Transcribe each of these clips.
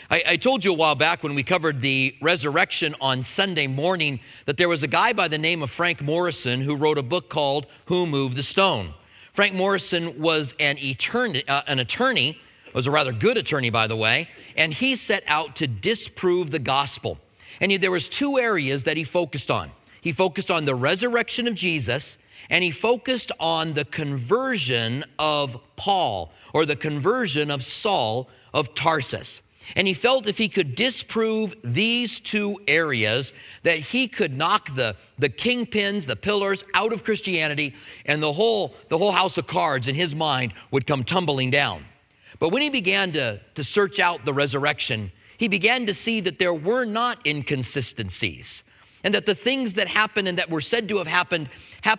I told you a while back when we covered the resurrection on Sunday morning that there was a guy by the name of Frank Morison who wrote a book called Who Moved the Stone. Frank Morison was an attorney, was a rather good attorney, by the way, and he set out to disprove the gospel. And there was two areas that he focused on. He focused on the resurrection of Jesus, and he focused on the conversion of Paul, or the conversion of Saul of Tarsus. And he felt if he could disprove these two areas, that he could knock the kingpins, the pillars out of Christianity, and the whole house of cards in his mind would come tumbling down. But when he began to search out the resurrection, he began to see that there were not inconsistencies, and that the things that happened and that were said to have happened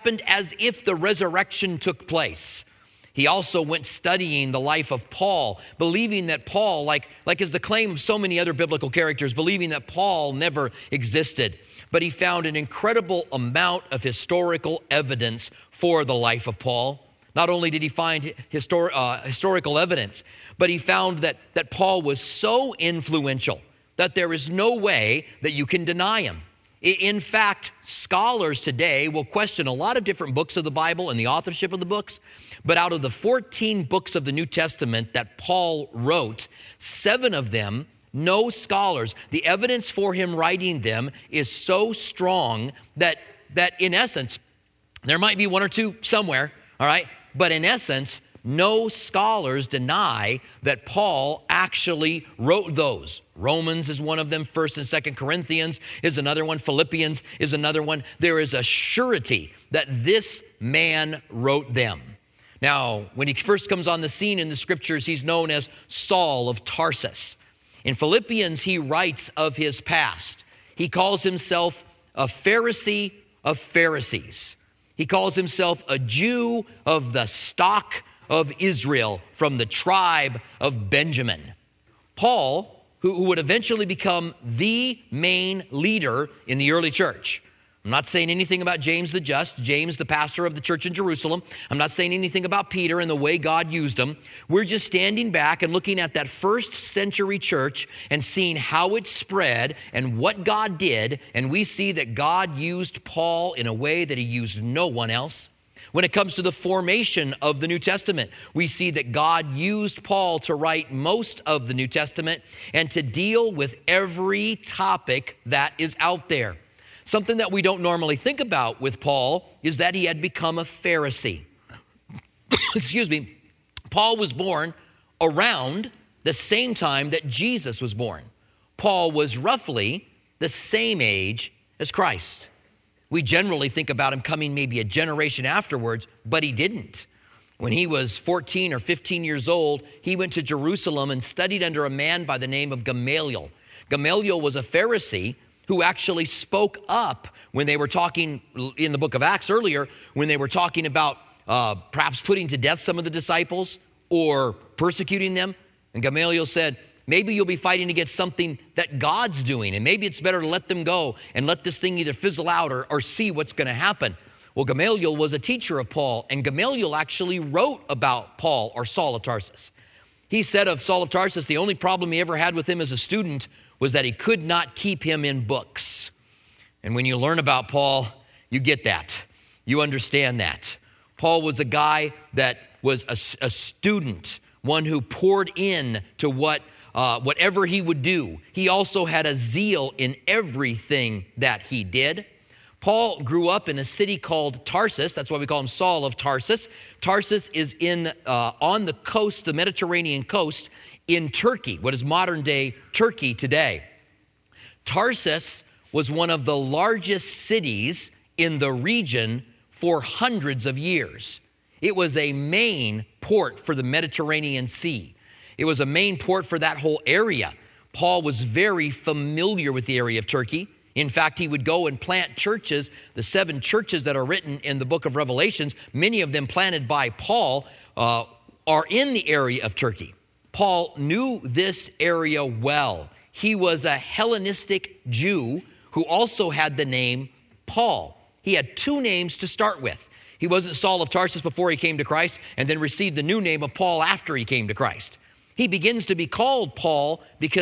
as if the resurrection took place. He also went studying the life of Paul, believing that Paul, like is the claim of so many other biblical characters, believing that Paul never existed. But he found an incredible amount of historical evidence for the life of Paul. Not only did he find historical evidence, but he found that Paul was so influential that there is no way that you can deny him. In fact, scholars today will question a lot of different books of the Bible and the authorship of the books. But out of the 14 books of the New Testament that Paul wrote, 7 of them, no scholars, the evidence for him writing them is so strong that in essence, there might be one or two somewhere, all right? But in essence, no scholars deny that Paul actually wrote those. Romans is one of them. 1st and 2nd Corinthians is another one. Philippians is another one. There is a surety that this man wrote them. Now, when he first comes on the scene in the scriptures, he's known as Saul of Tarsus. In Philippians, he writes of his past. He calls himself a Pharisee of Pharisees. He calls himself a Jew of the stock of Israel, from the tribe of Benjamin. Paul, who would eventually become the main leader in the early church. I'm not saying anything about James the Just, James the pastor of the church in Jerusalem. I'm not saying anything about Peter and the way God used him. We're just standing back and looking at that first century church and seeing how it spread and what God did. And we see that God used Paul in a way that he used no one else. When it comes to the formation of the New Testament, we see that God used Paul to write most of the New Testament and to deal with every topic that is out there. Something that we don't normally think about with Paul is that he had become a Pharisee. Excuse me. Paul was born around the same time that Jesus was born. Paul was roughly the same age as Christ. We generally think about him coming maybe a generation afterwards, but he didn't. When he was 14 or 15 years old, he went to Jerusalem and studied under a man by the name of Gamaliel. Gamaliel was a Pharisee who actually spoke up when they were talking in the book of Acts earlier, when they were talking about perhaps putting to death some of the disciples or persecuting them. And Gamaliel said, maybe you'll be fighting against something that God's doing, and maybe it's better to let them go and let this thing either fizzle out or see what's going to happen. Well, Gamaliel was a teacher of Paul, and Gamaliel actually wrote about Paul, or Saul of Tarsus. He said of Saul of Tarsus, the only problem he ever had with him as a student was that he could not keep him in books. And when you learn about Paul, you get that. You understand that. Paul was a guy that was a student, one who poured in to whatever he would do. He also had a zeal in everything that he did. Paul grew up in a city called Tarsus. That's why we call him Saul of Tarsus. Tarsus is on the coast, the Mediterranean coast, in Turkey, what is modern-day Turkey today. Tarsus was one of the largest cities in the region for hundreds of years. It was a main port for the Mediterranean Sea. It was a main port for that whole area. Paul was very familiar with the area of Turkey. In fact, he would go and plant churches. The 7 churches that are written in the book of Revelations, many of them planted by Paul, are in the area of Turkey. Paul knew this area well. He was a Hellenistic Jew who also had the name Paul. He had 2 names to start with. He wasn't Saul of Tarsus before he came to Christ and then received the new name of Paul after he came to Christ. He begins to be called Paul because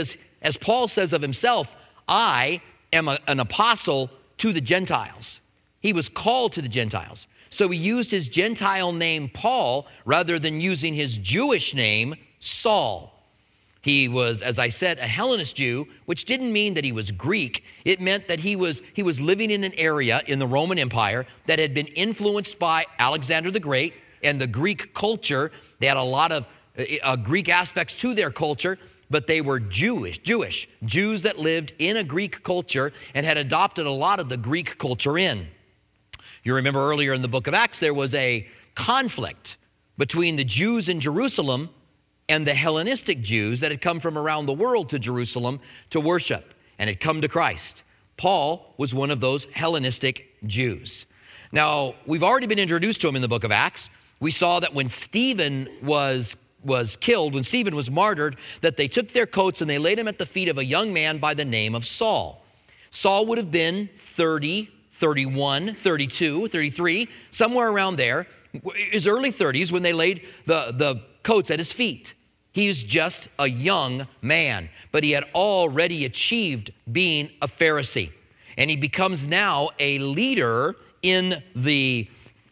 As Paul says of himself, I am an apostle to the Gentiles. He was called to the Gentiles. So he used his Gentile name Paul rather than using his Jewish name Saul. He was, as I said, a Hellenist Jew, which didn't mean that he was Greek. It meant that he was living in an area in the Roman Empire that had been influenced by Alexander the Great and the Greek culture. They had a lot of Greek aspects to their culture, but they were Jews that lived in a Greek culture and had adopted a lot of the Greek culture in. You remember earlier in the book of Acts, there was a conflict between the Jews in Jerusalem and the Hellenistic Jews that had come from around the world to Jerusalem to worship and had come to Christ. Paul was one of those Hellenistic Jews. Now, we've already been introduced to him in the book of Acts. We saw that when Stephen was killed, when Stephen was martyred, that they took their coats and they laid him at the feet of a young man by the name of Saul. Saul would have been 30, 31, 32, 33, somewhere around there, his early 30s when they laid the coats at his feet. He's just a young man, but he had already achieved being a Pharisee. And he becomes now a leader in the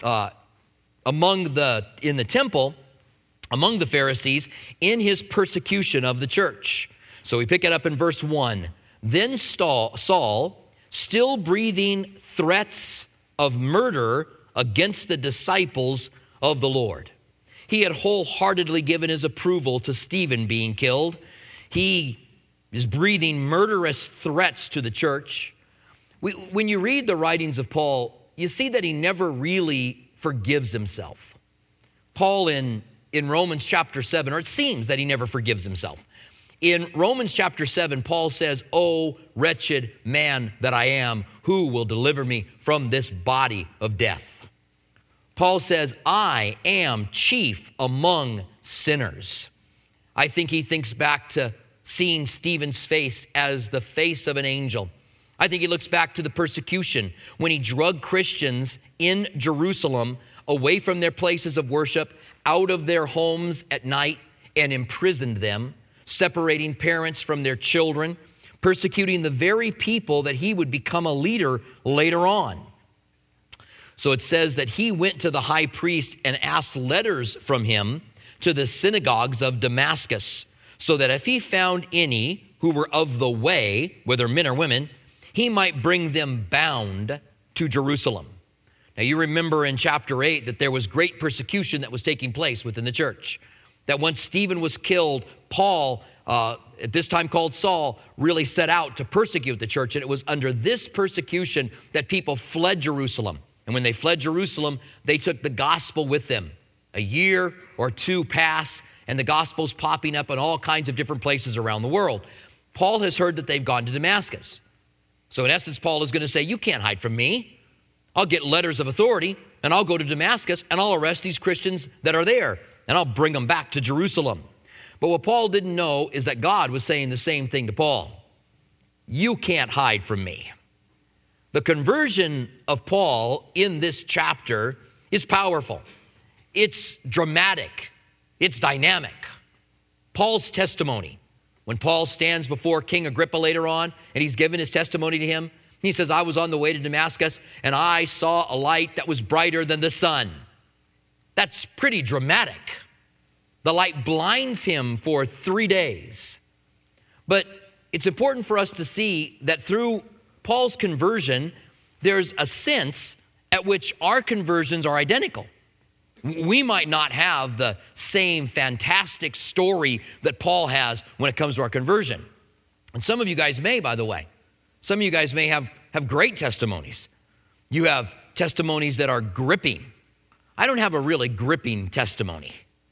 temple, among the Pharisees, in his persecution of the church. So we pick it up in verse 1. Then Saul, still breathing threats of murder against the disciples of the Lord. He had wholeheartedly given his approval to Stephen being killed. He is breathing murderous threats to the church. When you read the writings of Paul, you see that he never really forgives himself. Paul in Romans chapter 7, or it seems that he never forgives himself. In Romans chapter 7, Paul says, "O wretched man that I am, who will deliver me from this body of death?" Paul says, I am chief among sinners. I think he thinks back to seeing Stephen's face as the face of an angel. I think he looks back to the persecution when he drug Christians in Jerusalem away from their places of worship, out of their homes at night, and imprisoned them, separating parents from their children, persecuting the very people that he would become a leader later on. So it says that he went to the high priest and asked letters from him to the synagogues of Damascus, so that if he found any who were of the way, whether men or women, he might bring them bound to Jerusalem. Now you remember in chapter 8 that there was great persecution that was taking place within the church. That once Stephen was killed, Paul, at this time called Saul, really set out to persecute the church. And it was under this persecution that people fled Jerusalem. And when they fled Jerusalem, they took the gospel with them. A year or two pass, and the gospel's popping up in all kinds of different places around the world. Paul has heard that they've gone to Damascus. So in essence, Paul is going to say, you can't hide from me. I'll get letters of authority, and I'll go to Damascus, and I'll arrest these Christians that are there, and I'll bring them back to Jerusalem. But what Paul didn't know is that God was saying the same thing to Paul. You can't hide from me. The conversion of Paul in this chapter is powerful. It's dramatic. It's dynamic. Paul's testimony, when Paul stands before King Agrippa later on and he's given his testimony to him, he says, I was on the way to Damascus and I saw a light that was brighter than the sun. That's pretty dramatic. The light blinds him for 3 days. But it's important for us to see that through Paul's conversion, there's a sense at which our conversions are identical. We might not have the same fantastic story that Paul has when it comes to our conversion. And some of you guys may, by the way. Some of you guys may have great testimonies. You have testimonies that are gripping. I don't have a really gripping testimony.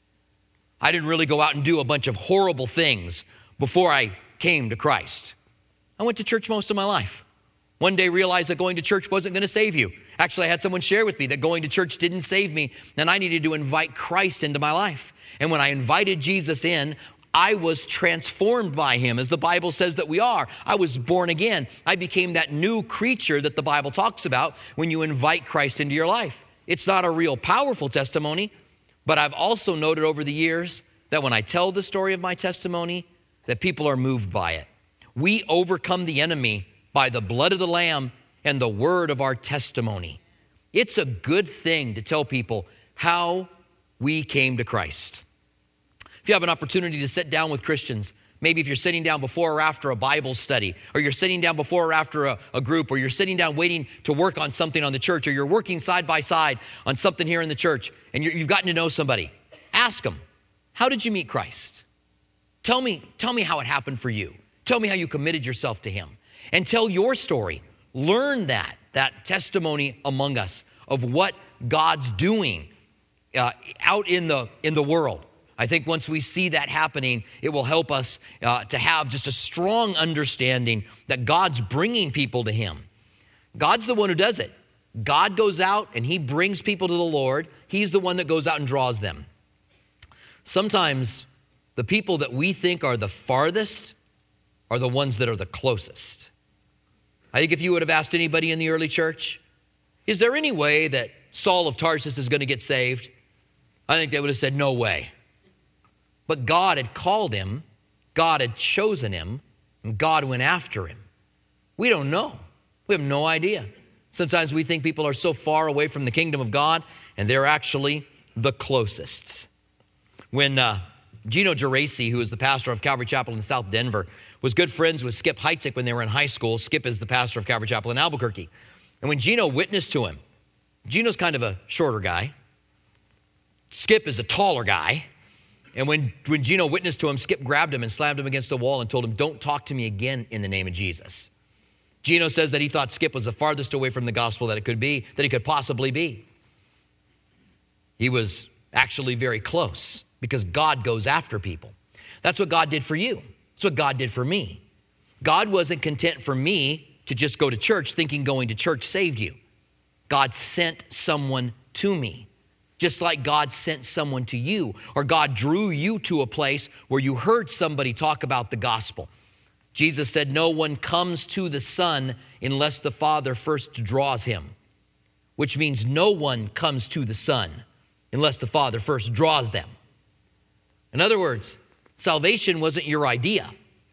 I didn't really go out and do a bunch of horrible things before I came to Christ. I went to church most of my life. One day realized that going to church wasn't going to save you. Actually, I had someone share with me that going to church didn't save me, and I needed to invite Christ into my life. And when I invited Jesus in, I was transformed by him, as the Bible says that we are. I was born again. I became that new creature that the Bible talks about when you invite Christ into your life. It's not a real powerful testimony, but I've also noted over the years that when I tell the story of my testimony, that people are moved by it. We overcome the enemy by the blood of the Lamb and the word of our testimony. It's a good thing to tell people how we came to Christ. If you have an opportunity to sit down with Christians, maybe if you're sitting down before or after a Bible study, or you're sitting down before or after a group, or you're sitting down waiting to work on something on the church, or you're working side by side on something here in the church, and you've gotten to know somebody, ask them, how did you meet Christ? Tell me how it happened for you. Tell me how you committed yourself to him. And tell your story. Learn that testimony among us of what God's doing out in the world. I think once we see that happening, it will help us to have just a strong understanding that God's bringing people to him. God's the one who does it. God goes out and he brings people to the Lord. He's the one that goes out and draws them. Sometimes the people that we think are the farthest are the ones that are the closest. I think if you would have asked anybody in the early church, is there any way that Saul of Tarsus is going to get saved? I think they would have said, no way. But God had called him, God had chosen him, and God went after him. We don't know. We have no idea. Sometimes we think people are so far away from the kingdom of God, and they're actually the closest. When Gino Geraci, who is the pastor of Calvary Chapel in South Denver, was good friends with Skip Heitzig when they were in high school. Skip is the pastor of Calvary Chapel in Albuquerque. And when Gino witnessed to him, Gino's kind of a shorter guy. Skip is a taller guy. And when Gino witnessed to him, Skip grabbed him and slammed him against the wall and told him, don't talk to me again in the name of Jesus. Gino says that he thought Skip was the farthest away from the gospel that it could be, that he could possibly be. He was actually very close because God goes after people. That's what God did for you. That's what God did for me. God wasn't content for me to just go to church thinking going to church saved you. God sent someone to me. Just like God sent someone to you, or God drew you to a place where you heard somebody talk about the gospel. Jesus said, no one comes to the Son unless the Father first draws him, which means no one comes to the Son unless the Father first draws them. In other words, salvation wasn't your idea.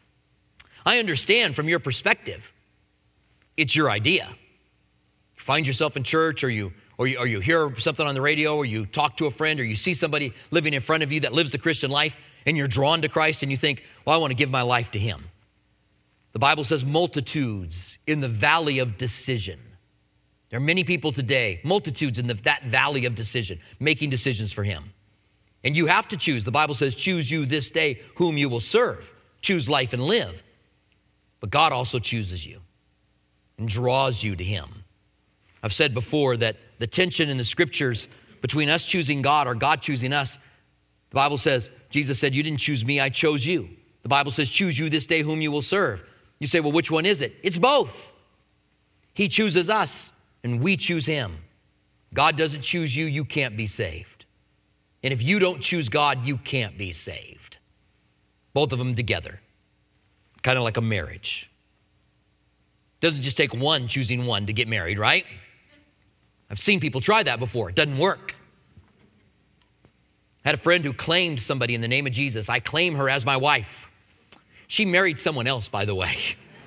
I understand from your perspective, it's your idea. You find yourself in church, or you hear something on the radio, or you talk to a friend, or you see somebody living in front of you that lives the Christian life, and you're drawn to Christ, and you think, well, I want to give my life to him. The Bible says multitudes in the valley of decision. There are many people today, multitudes in that valley of decision, making decisions for him. And you have to choose. The Bible says, choose you this day whom you will serve. Choose life and live. But God also chooses you and draws you to him. I've said before that the tension in the scriptures between us choosing God or God choosing us, the Bible says, Jesus said, you didn't choose me, I chose you. The Bible says, choose you this day whom you will serve. You say, well, which one is it? It's both. He chooses us and we choose him. God doesn't choose you, you can't be saved. And if you don't choose God, you can't be saved. Both of them together, kind of like a marriage. Doesn't just take one choosing one to get married, right? I've seen people try that before. It doesn't work. I had a friend who claimed somebody in the name of Jesus. I claim her as my wife. She married someone else, by the way.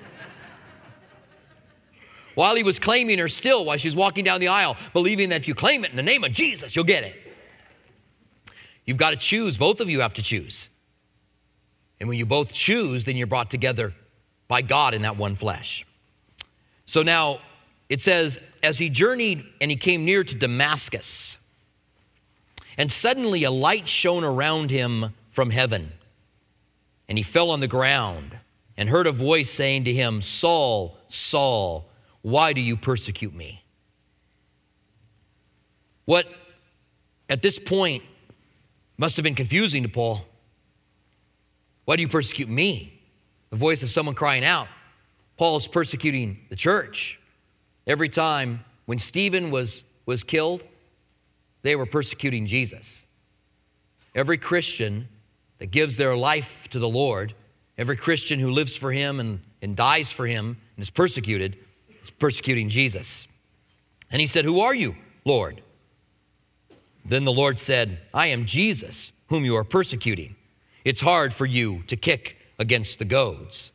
While he was claiming her still, while she's walking down the aisle, believing that if you claim it in the name of Jesus, you'll get it. You've got to choose. Both of you have to choose. And when you both choose, then you're brought together by God in that one flesh. So now it says, as he journeyed and he came near to Damascus, and suddenly a light shone around him from heaven, and he fell on the ground and heard a voice saying to him, Saul, Saul, why do you persecute me? What at this point must have been confusing to Paul. Why do you persecute me? The voice of someone crying out. Paul is persecuting the church. Every time when Stephen was killed, they were persecuting Jesus. Every Christian that gives their life to the Lord, every Christian who lives for him and dies for him and is persecuted, is persecuting Jesus. And he said, who are you, Lord? Then the Lord said, I am Jesus, whom you are persecuting. It's hard for you to kick against the goads.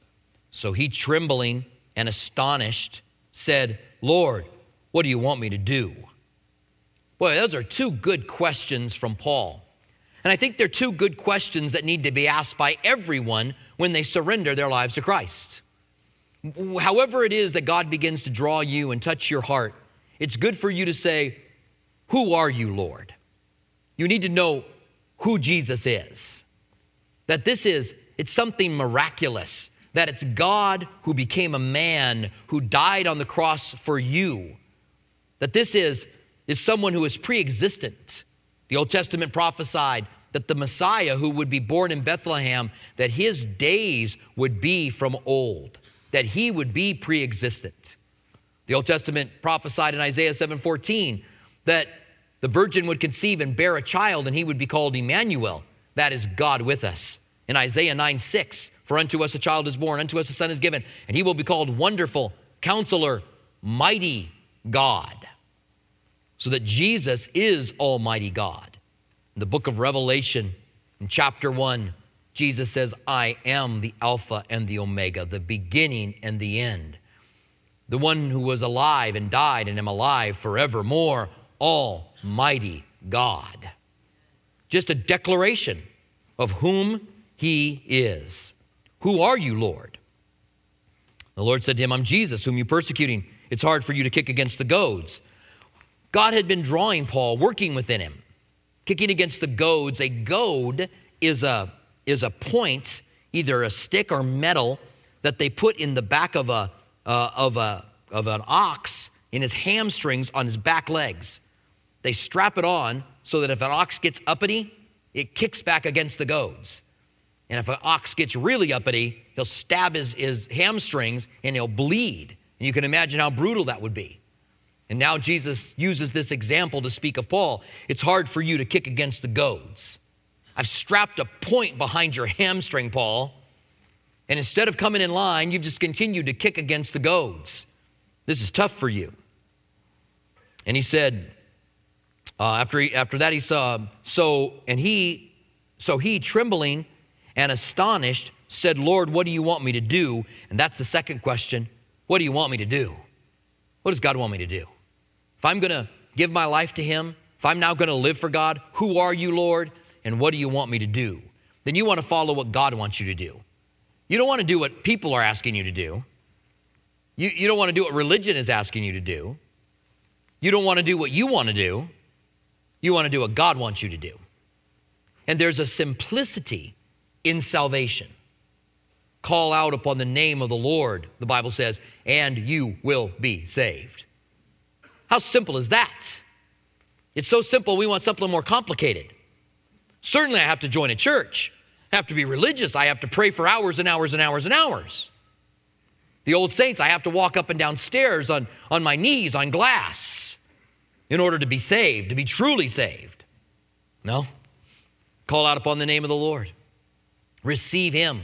So he, trembling and astonished, said, Lord, what do you want me to do? Boy, those are two good questions from Paul. And I think they're two good questions that need to be asked by everyone when they surrender their lives to Christ. However it is that God begins to draw you and touch your heart, it's good for you to say, who are you, Lord? You need to know who Jesus is. That it's something miraculous. That it's God who became a man, who died on the cross for you. That this is someone who is pre-existent. The Old Testament prophesied that the Messiah who would be born in Bethlehem, that his days would be from old, that he would be pre-existent. The Old Testament prophesied in Isaiah 7:14 that the virgin would conceive and bear a child, and he would be called Emmanuel. That is God with us. In Isaiah 9:6, for unto us a child is born, unto us a son is given, and he will be called Wonderful, Counselor, Mighty God. So that Jesus is Almighty God. In the book of Revelation, in chapter 1, Jesus says, I am the Alpha and the Omega, the beginning and the end. The one who was alive and died and am alive forevermore, Almighty God. Just a declaration of whom he is. Who are you, Lord? The Lord said to him, I'm Jesus, whom you're persecuting. It's hard for you to kick against the goads. God had been drawing Paul, working within him, kicking against the goads. A goad is a point, either a stick or metal, that they put in the back of an ox in his hamstrings on his back legs. They strap it on so that if an ox gets uppity, it kicks back against the goads. And if an ox gets really uppity, he'll stab his hamstrings and he'll bleed. And you can imagine how brutal that would be. And now Jesus uses this example to speak of Paul. It's hard for you to kick against the goads. I've strapped a point behind your hamstring, Paul. And instead of coming in line, you've just continued to kick against the goads. This is tough for you. And he said, after that he saw, so he trembling and astonished said, Lord, what do you want me to do? And that's the second question. What do you want me to do? What does God want me to do? If I'm going to give my life to him, if I'm now going to live for God, who are you, Lord? And what do you want me to do? Then you want to follow what God wants you to do. You don't want to do what people are asking you to do. You don't want to do what religion is asking you to do. You don't want to do what you want to do. You want to do what God wants you to do. And there's a simplicity in salvation. Call out upon the name of the Lord, the Bible says, and you will be saved. How simple is that? It's so simple, we want something more complicated. Certainly I have to join a church. I have to be religious. I have to pray for hours and hours and hours and hours. The old saints, I have to walk up and down stairs on my knees on glass in order to be saved, to be truly saved. No. Call out upon the name of the Lord. Receive him.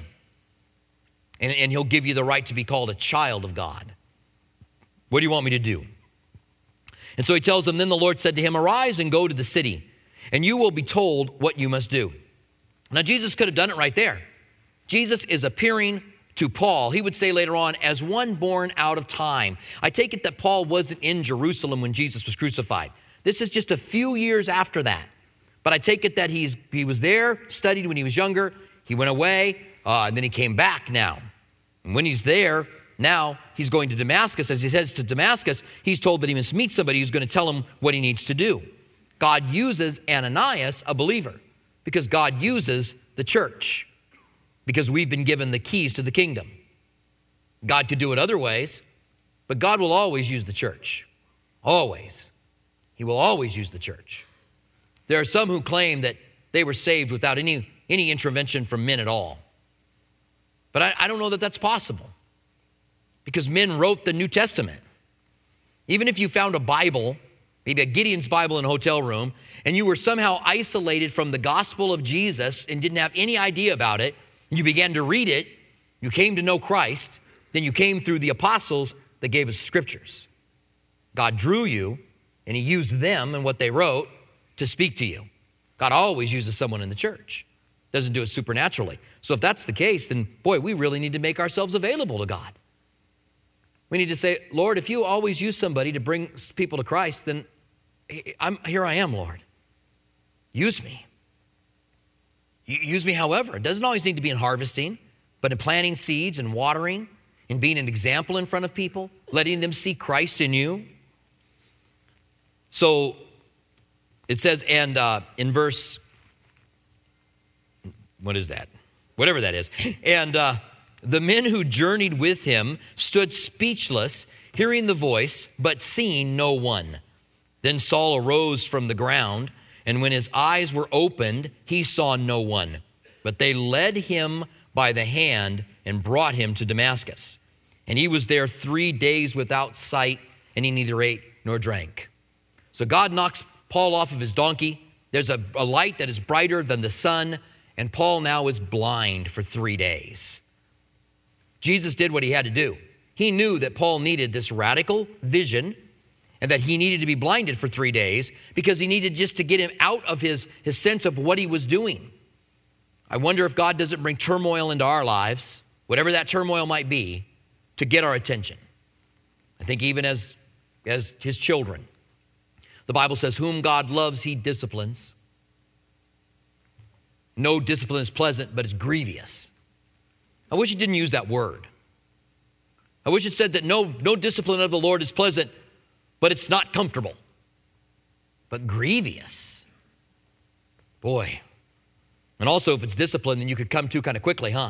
And he'll give you the right to be called a child of God. What do you want me to do? And so he tells them, then the Lord said to him, arise and go to the city, and you will be told what you must do. Now, Jesus could have done it right there. Jesus is appearing to Paul. He would say later on, as one born out of time. I take it that Paul wasn't in Jerusalem when Jesus was crucified. This is just a few years after that. But I take it that he was there, studied when he was younger. He went away, and then he came back now. And when he's there, now he's going to Damascus. As he heads to Damascus, he's told that he must meet somebody who's going to tell him what he needs to do. God uses Ananias, a believer, because God uses the church, because we've been given the keys to the kingdom. God could do it other ways, but God will always use the church. Always. He will always use the church. There are some who claim that they were saved without any intervention from men at all. But I don't know that that's possible, because men wrote the New Testament. Even if you found a Bible, maybe a Gideon's Bible in a hotel room, and you were somehow isolated from the gospel of Jesus and didn't have any idea about it, and you began to read it, you came to know Christ, then you came through the apostles that gave us scriptures. God drew you, and he used them and what they wrote to speak to you. God always uses someone in the church. Doesn't do it supernaturally. So if that's the case, then boy, we really need to make ourselves available to God. We need to say, Lord, if you always use somebody to bring people to Christ, then here I am, Lord. Use me. Use me however. It doesn't always need to be in harvesting, but in planting seeds and watering and being an example in front of people, letting them see Christ in you. So it says, and in verse, what is that? Whatever that is. And the men who journeyed with him stood speechless, hearing the voice, but seeing no one. Then Saul arose from the ground, and when his eyes were opened, he saw no one. But they led him by the hand and brought him to Damascus. And he was there 3 days without sight, and he neither ate nor drank. So God knocks Paul off of his donkey. There's a light that is brighter than the sun, and Paul now is blind for 3 days. Jesus did what he had to do. He knew that Paul needed this radical vision and that he needed to be blinded for 3 days because he needed just to get him out of his sense of what he was doing. I wonder if God doesn't bring turmoil into our lives, whatever that turmoil might be, to get our attention. I think even as his children, the Bible says, whom God loves, he disciplines. No discipline is pleasant, but it's grievous. I wish it didn't use that word. I wish it said that no discipline of the Lord is pleasant, but it's not comfortable. But grievous. Boy. And also, if it's discipline, then you could come to kind of quickly, huh?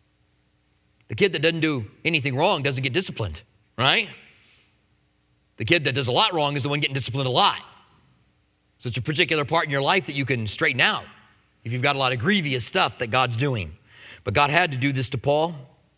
The kid that doesn't do anything wrong doesn't get disciplined, right? The kid that does a lot wrong is the one getting disciplined a lot. So it's a particular part in your life that you can straighten out if you've got a lot of grievous stuff that God's doing. But God had to do this to Paul.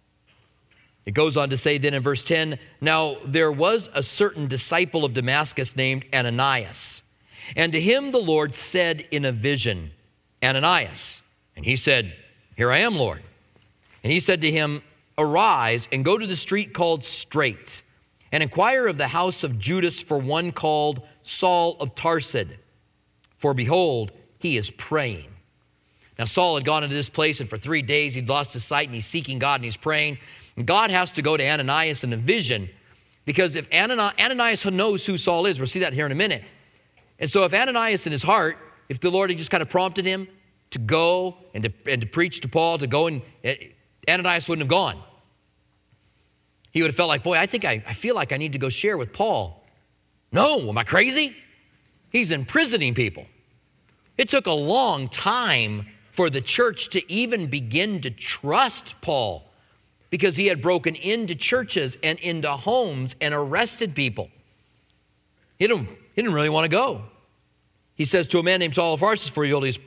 It goes on to say then in verse 10, now there was a certain disciple of Damascus named Ananias. And to him the Lord said in a vision, Ananias. And he said, here I am, Lord. And he said to him, arise and go to the street called Straight, and inquire of the house of Judas for one called Saul of Tarsus. For behold, he is praying. Now Saul had gone into this place, and for 3 days he'd lost his sight, and he's seeking God, and he's praying. And God has to go to Ananias in a vision, because if Ananias knows who Saul is, we'll see that here in a minute. And so if Ananias in his heart, if the Lord had just kind of prompted him to go and to preach to Paul, to go, and Ananias wouldn't have gone. He would have felt like, boy, I feel like I need to go share with Paul. No, am I crazy? He's imprisoning people. It took a long time for the church to even begin to trust Paul, because he had broken into churches and into homes and arrested people. He didn't really want to go. He says to a man named Saul of Tarsus, for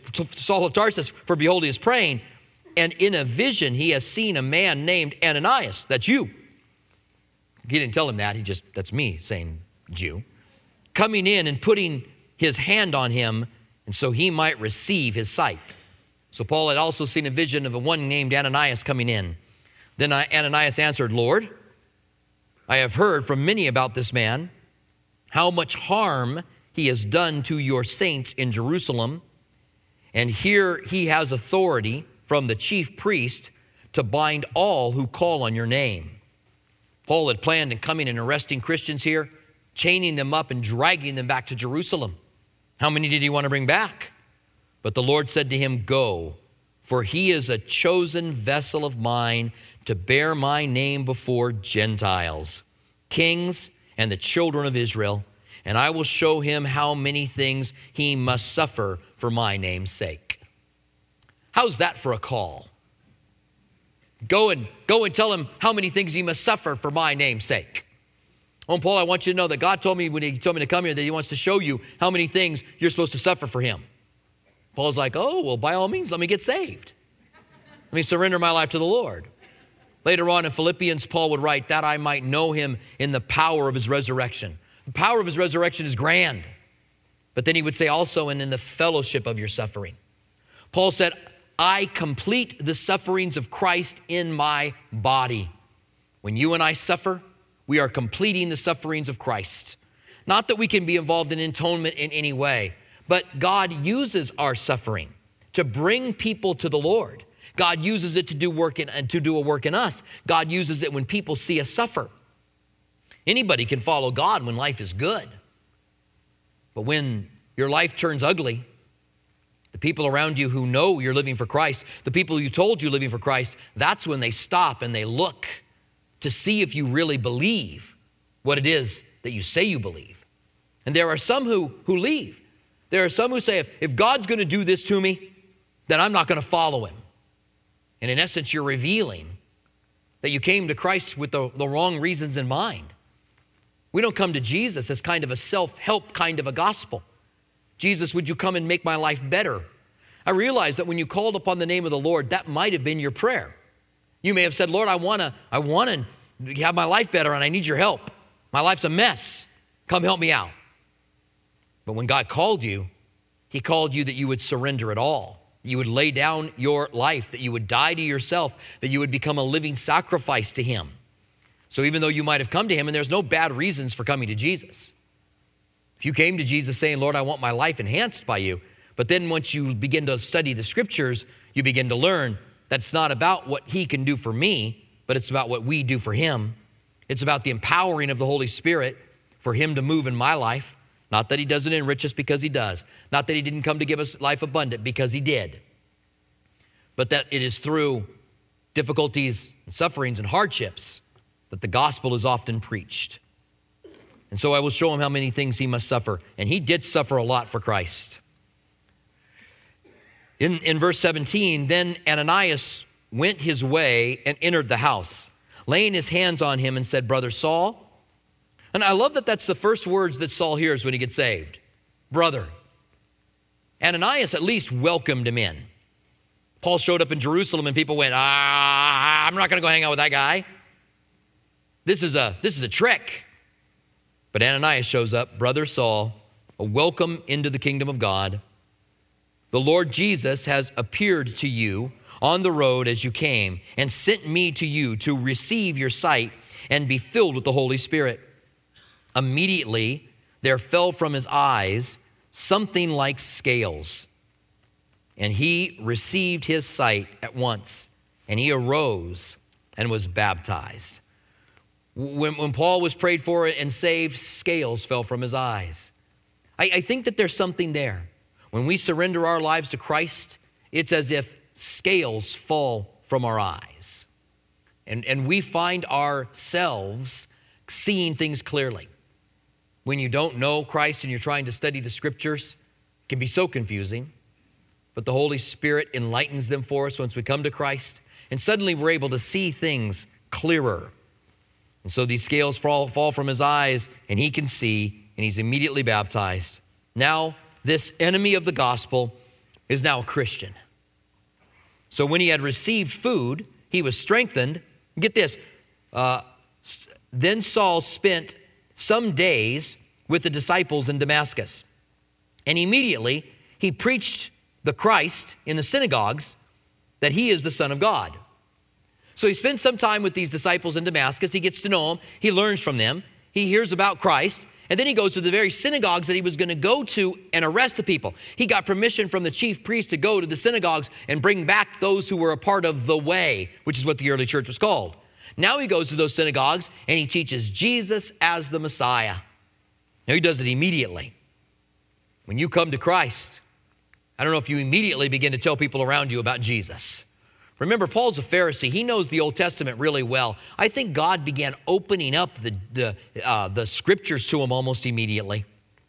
behold, he is praying, and in a vision he has seen a man named Ananias. That's you. He didn't tell him that. That's me saying Jew. Coming in and putting his hand on him, and so he might receive his sight. So Paul had also seen a vision of a one named Ananias coming in. Then Ananias answered, Lord, I have heard from many about this man, how much harm he has done to your saints in Jerusalem. And here he has authority from the chief priest to bind all who call on your name. Paul had planned on coming and arresting Christians here, chaining them up and dragging them back to Jerusalem. How many did he want to bring back? But the Lord said to him, go, for he is a chosen vessel of mine to bear my name before Gentiles, kings, and the children of Israel, and I will show him how many things he must suffer for my name's sake. How's that for a call? Go and tell him how many things he must suffer for my name's sake. Oh, Paul, I want you to know that God told me when he told me to come here that he wants to show you how many things you're supposed to suffer for him. Paul's like, oh, well, by all means, let me get saved. Let me surrender my life to the Lord. Later on in Philippians, Paul would write, that I might know him in the power of his resurrection. The power of his resurrection is grand. But then he would say also, and in the fellowship of your suffering. Paul said, I complete the sufferings of Christ in my body. When you and I suffer, we are completing the sufferings of Christ. Not that we can be involved in atonement in any way, but God uses our suffering to bring people to the Lord. God uses it to do a work in us. God uses it when people see us suffer. Anybody can follow God when life is good. But when your life turns ugly, the people around you who know you're living for Christ, the people you told you're living for Christ, that's when they stop and they look to see if you really believe what it is that you say you believe. And there are some who leave. There are some who say, if God's going to do this to me, then I'm not going to follow him. And in essence, you're revealing that you came to Christ with the wrong reasons in mind. We don't come to Jesus as kind of a self-help kind of a gospel. Jesus, would you come and make my life better? I realize that when you called upon the name of the Lord, that might have been your prayer. You may have said, Lord, I want to have my life better and I need your help. My life's a mess. Come help me out. But when God called you, he called you that you would surrender it all. You would lay down your life, that you would die to yourself, that you would become a living sacrifice to him. So even though you might have come to him, and there's no bad reasons for coming to Jesus. If you came to Jesus saying, Lord, I want my life enhanced by you, but then once you begin to study the scriptures, you begin to learn that it's not about what he can do for me, but it's about what we do for him. It's about the empowering of the Holy Spirit for him to move in my life. Not that he doesn't enrich us, because he does. Not that he didn't come to give us life abundant, because he did. But that it is through difficulties, and sufferings, and hardships that the gospel is often preached. And so I will show him how many things he must suffer. And he did suffer a lot for Christ. In verse 17, then Ananias went his way and entered the house, laying his hands on him and said, Brother Saul. And I love that that's the first words that Saul hears when he gets saved. Brother. Ananias at least welcomed him in. Paul showed up in Jerusalem and people went, I'm not going to go hang out with that guy. This is a trick. But Ananias shows up, Brother Saul, a welcome into the kingdom of God. The Lord Jesus has appeared to you on the road as you came and sent me to you to receive your sight and be filled with the Holy Spirit. Immediately there fell from his eyes something like scales, and he received his sight at once, and he arose and was baptized. When Paul was prayed for and saved, scales fell from his eyes. I think that there's something there. When we surrender our lives to Christ, it's as if scales fall from our eyes. And we find ourselves seeing things clearly. When you don't know Christ and you're trying to study the scriptures, it can be so confusing. But the Holy Spirit enlightens them for us once we come to Christ. And suddenly we're able to see things clearer. And so these scales fall from his eyes, and he can see, and he's immediately baptized. Now, this enemy of the gospel is now a Christian. So when he had received food, he was strengthened. Get this. Then Saul spent some days with the disciples in Damascus. And immediately he preached the Christ in the synagogues that he is the Son of God. So he spends some time with these disciples in Damascus. He gets to know them. He learns from them. He hears about Christ. And then he goes to the very synagogues that he was going to go to and arrest the people. He got permission from the chief priest to go to the synagogues and bring back those who were a part of the way, which is what the early church was called. Now he goes to those synagogues and he teaches Jesus as the Messiah. Now he does it immediately. When you come to Christ, I don't know if you immediately begin to tell people around you about Jesus. Remember, Paul's a Pharisee. He knows the Old Testament really well. I think God began opening up the scriptures to him almost immediately.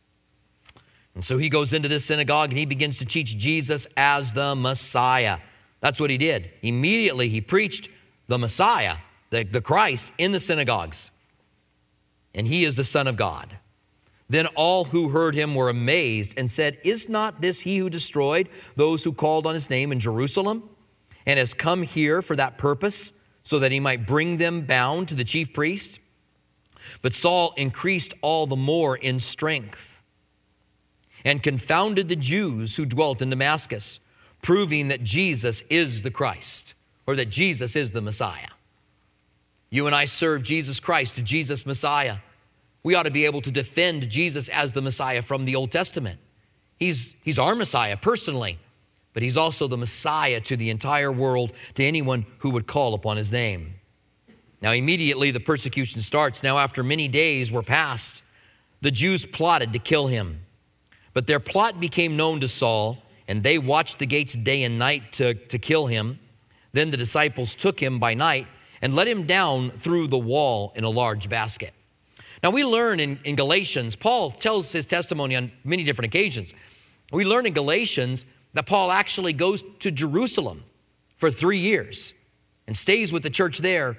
And so he goes into this synagogue and he begins to teach Jesus as the Messiah. That's what he did. Immediately he preached the Messiah, the Christ, in the synagogues. And he is the Son of God. Then all who heard him were amazed and said, Is not this he who destroyed those who called on his name in Jerusalem? And has come here for that purpose, so that he might bring them bound to the chief priest? But Saul increased all the more in strength and confounded the Jews who dwelt in Damascus, proving that Jesus is the Christ, or that Jesus is the Messiah. You and I serve Jesus Christ, Jesus Messiah. We ought to be able to defend Jesus as the Messiah from the Old Testament. He's our Messiah personally. but he's also the Messiah to the entire world, to anyone who would call upon his name. Now, immediately the persecution starts. Now, after many days were passed, the Jews plotted to kill him. But their plot became known to Saul, and they watched the gates day and night to kill him. Then the disciples took him by night and let him down through the wall in a large basket. Now, we learn in Galatians, Paul tells his testimony on many different occasions. We learn in Galatians that Paul actually goes to Jerusalem for 3 years and stays with the church there,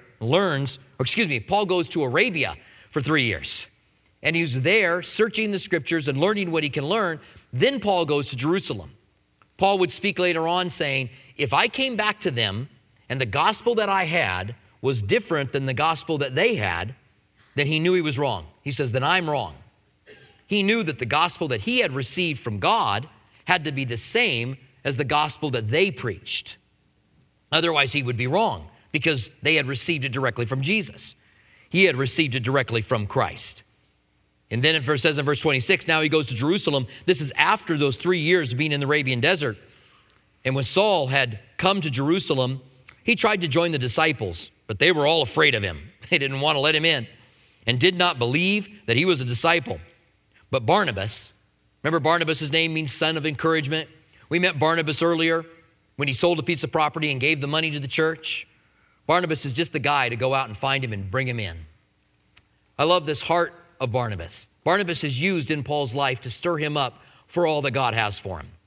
Paul goes to Arabia for 3 years. And he's there searching the scriptures and learning what he can learn. Then Paul goes to Jerusalem. Paul would speak later on saying, if I came back to them and the gospel that I had was different than the gospel that they had, then he knew he was wrong. He says, then I'm wrong. He knew that the gospel that he had received from God had to be the same as the gospel that they preached. Otherwise, he would be wrong because they had received it directly from Jesus. He had received it directly from Christ. And then it says in verse 26, now he goes to Jerusalem. This is after those 3 years of being in the Arabian desert. And when Saul had come to Jerusalem, he tried to join the disciples, but they were all afraid of him. They didn't want to let him in and did not believe that he was a disciple. But Barnabas, remember Barnabas' name means son of encouragement. We met Barnabas earlier when he sold a piece of property and gave the money to the church. Barnabas is just the guy to go out and find him and bring him in. I love this heart of Barnabas. Barnabas is used in Paul's life to stir him up for all that God has for him.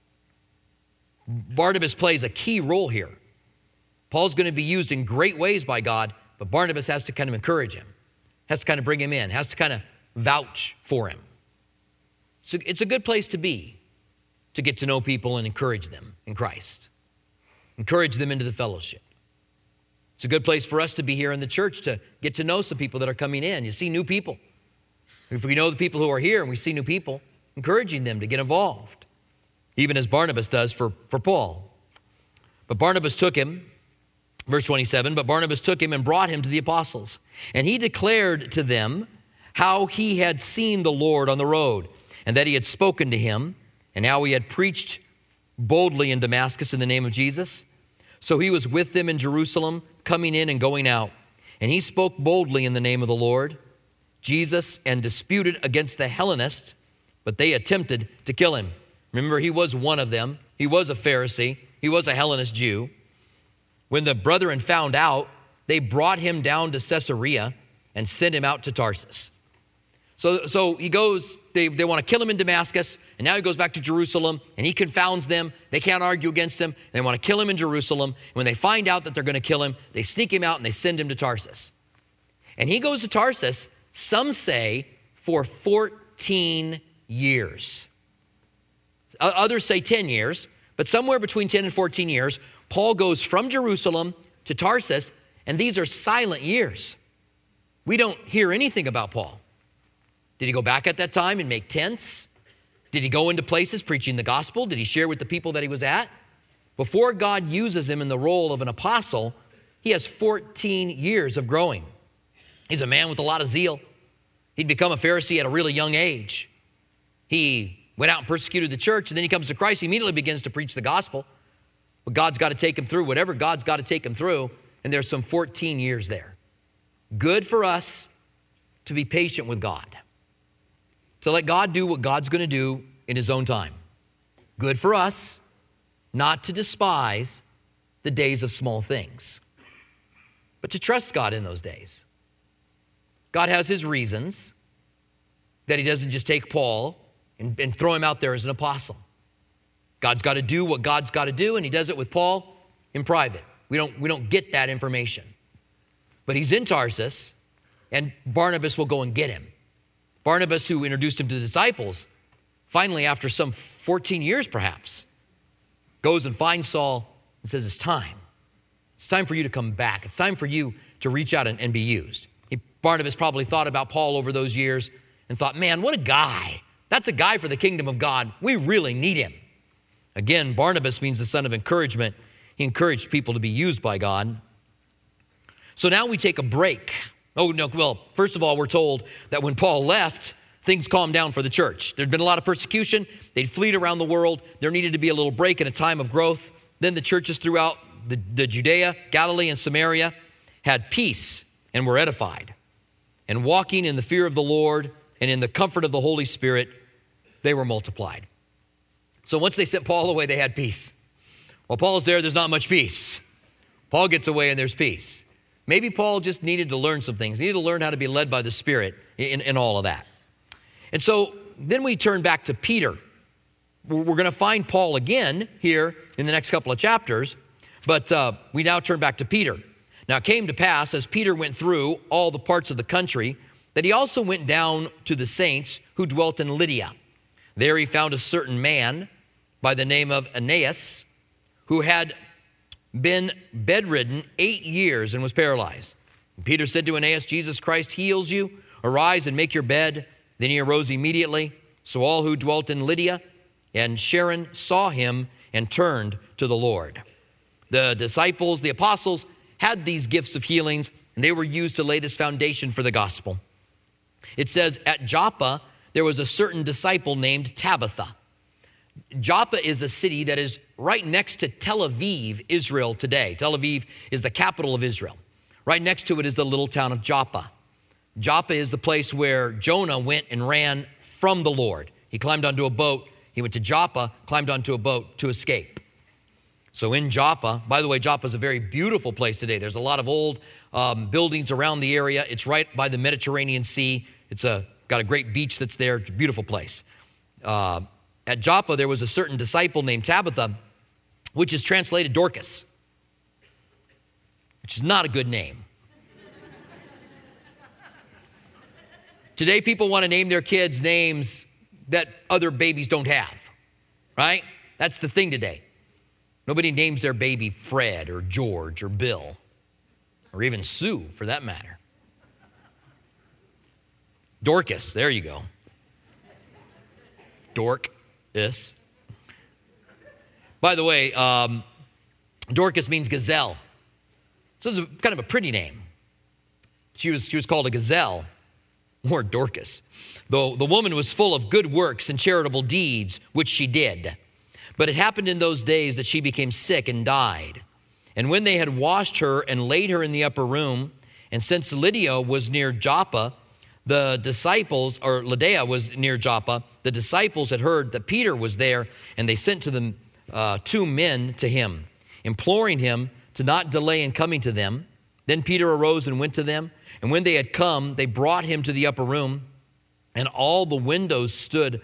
Barnabas plays a key role here. Paul's going to be used in great ways by God, but Barnabas has to kind of encourage him, has to kind of bring him in, has to kind of vouch for him. So it's a good place to be, to get to know people and encourage them in Christ. Encourage them into the fellowship. It's a good place for us to be here in the church to get to know some people that are coming in. You see new people. If we know the people who are here and we see new people, encouraging them to get involved, even as Barnabas does for Paul. But Barnabas took him, verse 27, but Barnabas took him and brought him to the apostles. And he declared to them how he had seen the Lord on the road, and that he had spoken to him, and how he had preached boldly in Damascus in the name of Jesus. So he was with them in Jerusalem, coming in and going out. And he spoke boldly in the name of the Lord Jesus and disputed against the Hellenists, but they attempted to kill him. Remember, he was one of them. He was a Pharisee. He was a Hellenist Jew. When the brethren found out, they brought him down to Caesarea and sent him out to Tarsus. So he goes, they want to kill him in Damascus, and now he goes back to Jerusalem, and he confounds them. They can't argue against him. They want to kill him in Jerusalem. And when they find out that they're going to kill him, they sneak him out and they send him to Tarsus. And he goes to Tarsus, some say, for 14 years. Others say 10 years, but somewhere between 10 and 14 years, Paul goes from Jerusalem to Tarsus, and these are silent years. We don't hear anything about Paul. Did he go back at that time and make tents? Did he go into places preaching the gospel? Did he share with the people that he was at? Before God uses him in the role of an apostle, he has 14 years of growing. He's a man with a lot of zeal. He'd become a Pharisee at a really young age. He went out and persecuted the church, and then he comes to Christ. He immediately begins to preach the gospel. But God's got to take him through whatever God's got to take him through, and there's some 14 years there. Good for us to be patient with God, to let God do what God's going to do in his own time. Good for us not to despise the days of small things, but to trust God in those days. God has his reasons that he doesn't just take Paul and throw him out there as an apostle. God's got to do what God's got to do, and he does it with Paul in private. We don't get that information. But he's in Tarsus, and Barnabas will go and get him. Barnabas, who introduced him to the disciples, finally, after some 14 years perhaps, goes and finds Saul and says, it's time. It's time for you to come back. It's time for you to reach out and be used. Barnabas probably thought about Paul over those years and thought, man, what a guy. That's a guy for the kingdom of God. We really need him. Again, Barnabas means the son of encouragement. He encouraged people to be used by God. So now we take a break. First of all, we're told that when Paul left, things calmed down for the church. There'd been a lot of persecution. They'd fled around the world. There needed to be a little break and a time of growth. Then the churches throughout the Judea, Galilee, and Samaria had peace and were edified. And walking in the fear of the Lord and in the comfort of the Holy Spirit, they were multiplied. So once they sent Paul away, they had peace. While Paul's there, there's not much peace. Paul gets away and there's peace. Maybe Paul just needed to learn some things. He needed to learn how to be led by the Spirit in all of that. And so then we turn back to Peter. We're going to find Paul again here in the next couple of chapters, but we now turn back to Peter. Now it came to pass, as Peter went through all the parts of the country, that he also went down to the saints who dwelt in Lydia. There he found a certain man by the name of Aeneas, who had been bedridden 8 years and was paralyzed. And Peter said to Aeneas, Jesus Christ heals you. Arise and make your bed. Then he arose immediately. So all who dwelt in Lydia and Sharon saw him and turned to the Lord. The disciples, the apostles, had these gifts of healings, and they were used to lay this foundation for the gospel. It says, at Joppa, there was a certain disciple named Tabitha. Joppa is a city that is right next to Tel Aviv, Israel today. Tel Aviv is the capital of Israel. Right next to it is the little town of Joppa. Joppa is the place where Jonah went and ran from the Lord. He climbed onto a boat. He went to Joppa, climbed onto a boat to escape. So in Joppa, by the way, Joppa is a very beautiful place today. There's a lot of old buildings around the area. It's right by the Mediterranean Sea. It's got a great beach that's there. It's a beautiful place. At Joppa, there was a certain disciple named Tabitha, which is translated Dorcas, which is not a good name. Today, people want to name their kids names that other babies don't have, right? That's the thing today. Nobody names their baby Fred or George or Bill or even Sue, for that matter. Dorcas, there you go. Dorcas. By the way, Dorcas means gazelle. So it's kind of a pretty name. She was called a gazelle, or Dorcas. Though the woman was full of good works and charitable deeds, which she did. But it happened in those days that she became sick and died. And when they had washed her and laid her in the upper room, and since Lydia was near Joppa, the disciples, or Lydia was near Joppa, the disciples had heard that Peter was there, and they sent to them 2 men to him, imploring him to not delay in coming to them. Then Peter arose and went to them, and when they had come, they brought him to the upper room, and all the widows stood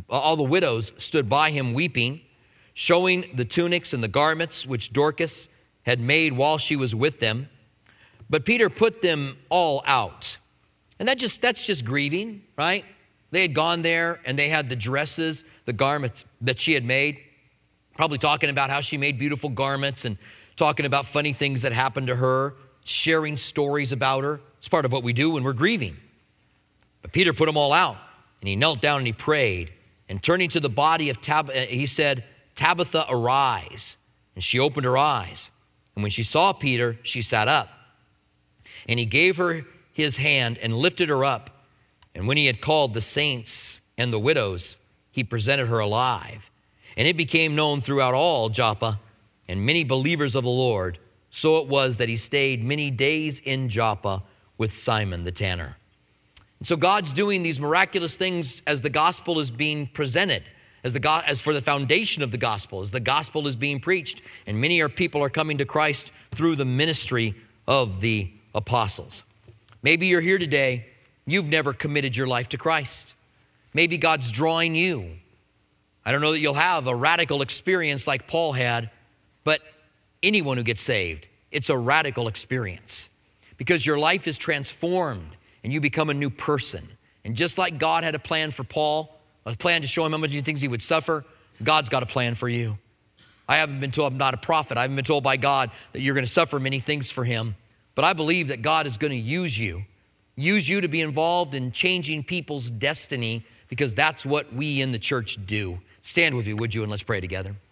by him weeping, showing the tunics and the garments which Dorcas had made while she was with them. But Peter put them all out. And that's just grieving, right? They had gone there and they had the dresses, the garments that she had made, probably talking about how she made beautiful garments and talking about funny things that happened to her, sharing stories about her. It's part of what we do when we're grieving. But Peter put them all out, and he knelt down and he prayed. And turning to the body of Tabitha, he said, Tabitha, arise. And she opened her eyes. And when she saw Peter, she sat up. And he gave her his hand and lifted her up. And when he had called the saints and the widows, he presented her alive. And it became known throughout all Joppa, and many believers of the Lord. So it was that he stayed many days in Joppa with Simon the tanner. And so God's doing these miraculous things as the gospel is being presented, as for the foundation of the gospel, as the gospel is being preached. And many people are coming to Christ through the ministry of the apostles. Maybe you're here today, you've never committed your life to Christ. Maybe God's drawing you. I don't know that you'll have a radical experience like Paul had, but anyone who gets saved, it's a radical experience because your life is transformed and you become a new person. And just like God had a plan for Paul, a plan to show him how many things he would suffer, God's got a plan for you. I haven't been told, I'm not a prophet. I haven't been told by God that you're going to suffer many things for him. But I believe that God is going to use you to be involved in changing people's destiny because that's what we in the church do. Stand with me, would you, and let's pray together.